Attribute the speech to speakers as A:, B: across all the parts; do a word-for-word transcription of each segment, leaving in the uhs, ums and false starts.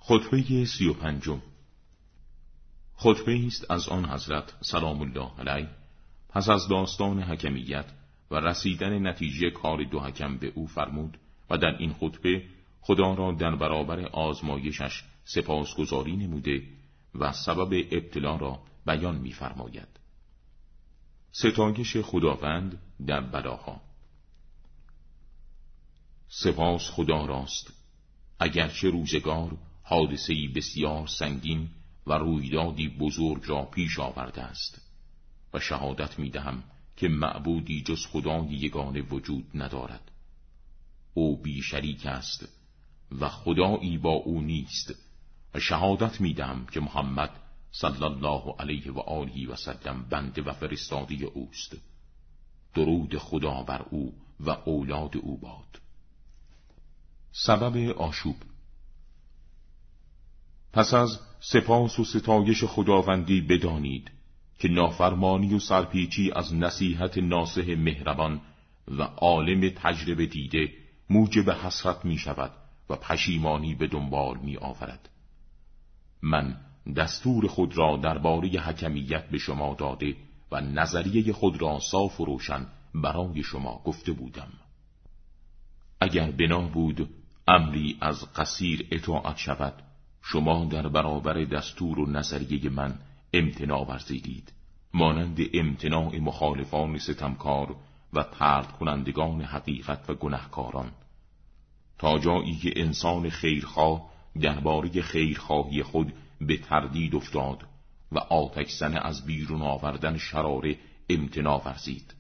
A: خطبه سی و پنجم. خطبه است از آن حضرت سلام الله علیه پس از داستان حکمیت و رسیدن نتیجه کار دو حکم به او فرمود و در این خطبه خدا را در برابر آزمایشش سپاسگزاری نموده و سبب ابتلا را بیان می فرماید. ستایش خداوند در بلاها. سپاس خدا راست، اگرچه روزگار حادثه‌ای بسیار سنگین و رویدادی بزرگ را پیش آورده است و شهادت می دهم که معبودی جز خدای یگانه وجود ندارد. او بی شریک است و خدایی با او نیست و شهادت می دهم که محمد صلی الله علیه و آله و سلم بنده و فرستاده اوست. درود خدا بر او و اولاد او باد. سبب آشوب. پس از سپاس و ستایش خداوندی بدانید که نافرمانی و سرپیچی از نصیحت ناصح مهربان و عالم تجربه دیده موجب حسرت می شود و پشیمانی به دنبال می آورد. من دستور خود را درباره حکمیت به شما داده و نظریه خود را صاف و روشن برای شما گفته بودم. اگر بنا بود امری از قصیر اطاعت شود، شما در برابر دستور و نظریه من امتناع ورزیدید، مانند امتناع مخالفان ستمکار و طرد کنندگان حقیقت و گنهکاران، تا جایی که انسان خیرخواه درباره خیرخواهی خود به تردید افتاد و آتش زن از بیرون آوردن شراره امتناع ورزید.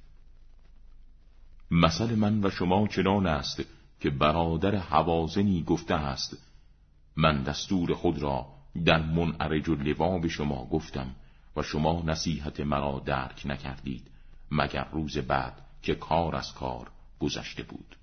A: مثل من و شما چنان است که برادر حوازنی گفته است: من دستور خود را در منعرج اللوا به شما گفتم و شما نصیحت مرا درک نکردید، مگر روز بعد که کار از کار گذشته بود.